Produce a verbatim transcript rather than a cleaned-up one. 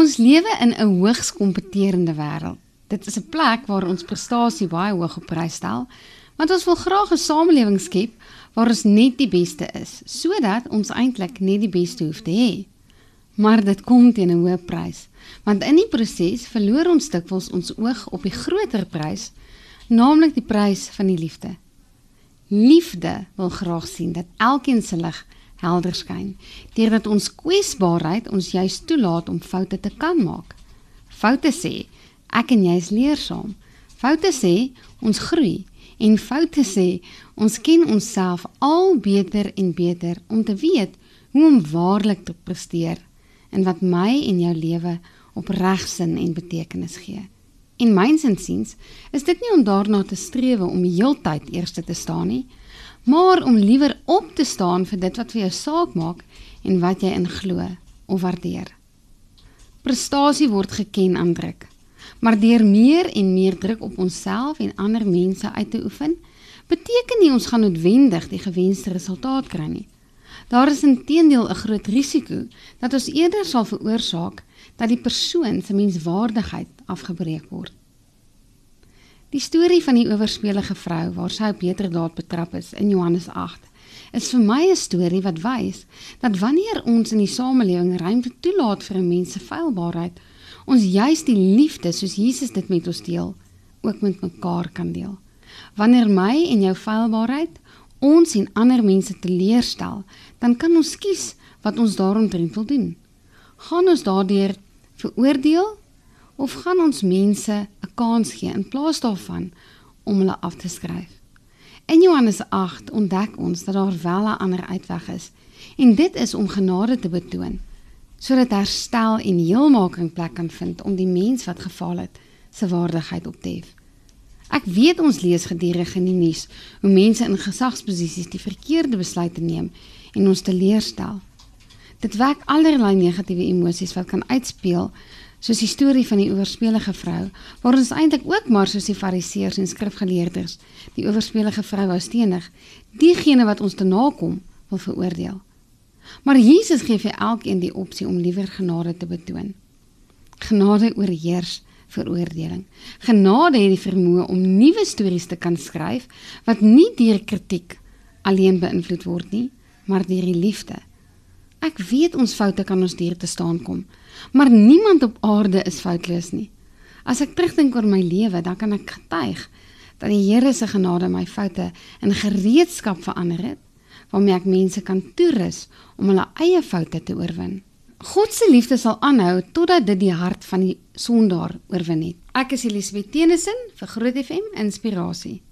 Ons lewe in 'n hoogs kompeterende wêreld. Dit is 'n plek waar ons prestasie baie hoog op prys stel, want ons wil graag 'n samelewing skep waar ons net die beste is, sodat ons eintlik net die beste hoef te hê. Maar dit kom teen 'n hoë prys, want in die proses verloor ons dikwels ons oog op die groter prys, naamlik die prys van die liefde. Liefde wil graag sien dat elkeen se lig helder skyn, deurdat ons kwesbaarheid ons juist toelaat om foute te kan maak. Foute sê, ek en jy is leersaam. Foute sê, ons groei. En foute sê, ons ken onsself al beter en beter om te weet hoe om waarlik te presteer en wat my en jou lewe opreg sin en betekenis gee. En myns insiens is dit nie om daarna te strewe om die heeltyd eerste te staan nie, maar om liewer op te staan vir dit wat vir jou saak maak en wat jy in glo of waardeer. Prestasie word geken aan druk, maar deur meer en meer druk op onsself en ander mense uit te oefen, beteken nie ons gaan noodwendig die gewenste resultaat kry nie. Daar is inteendeel 'n groot risiko dat ons eerder sal veroorsaak dat die persoon se menswaardigheid afgebreek word. Die storie van die owerspelige vrou waar sy op heterdaad betrap is in Johannes agt, is vir my 'n storie wat wys dat wanneer ons in die samelewing ruimte toelaat vir 'n mens se feilbaarheid, ons juist die liefde soos Jesus dit met ons deel, ook met mekaar kan deel. Wanneer my en jou feilbaarheid ons en ander mense teleurstel, dan kan ons kies wat ons daaromtrent wil doen. Gaan ons daardeur veroordeel of gaan ons mense 'n kans gee in plaas daarvan om hulle af te skryf? In Johannes agt ontdek ons dat daar wel 'n ander uitweg is, en dit is om genade te betoon, sodat herstel en heelmaking plek kan vind om die mens wat gefaal het, se waardigheid op te hef. Ek weet ons lees gedurig in die nuus hoe mense in gesagsposisies die verkeerde besluite neem en ons teleurstel. Dit wek allerlei negatiewe emosies wat kan uitspeel, soos die storie van die owerspelige vrou, waar ons eintlik ook maar soos die fariseërs en skrifgeleerdes die owerspelige vrou wou stenig, diegene wat ons te nakom wil veroordeel. Maar Jesus gee vir elkeen die opsie om liewer genade te betoon. Genade oorheers veroordeling. Genade het die vermoë om nuwe stories te kan skryf, wat nie deur kritiek alleen beïnvloed word nie, maar deur die liefde. Ek weet ons foute kan ons deur te staan kom, maar niemand op aarde is foutloos nie. As ek terugdink oor my lewe, dan kan ek getuig dat die Here se genade my foute in gereedskap verander het, waarmee ek mense kan toerus om hulle eie foute te oorwin. God se liefde sal aanhou totdat dit die hart van die sondaar oorwin het. Ek is Elisabeth Tennyson vir Groot F M Inspirasie.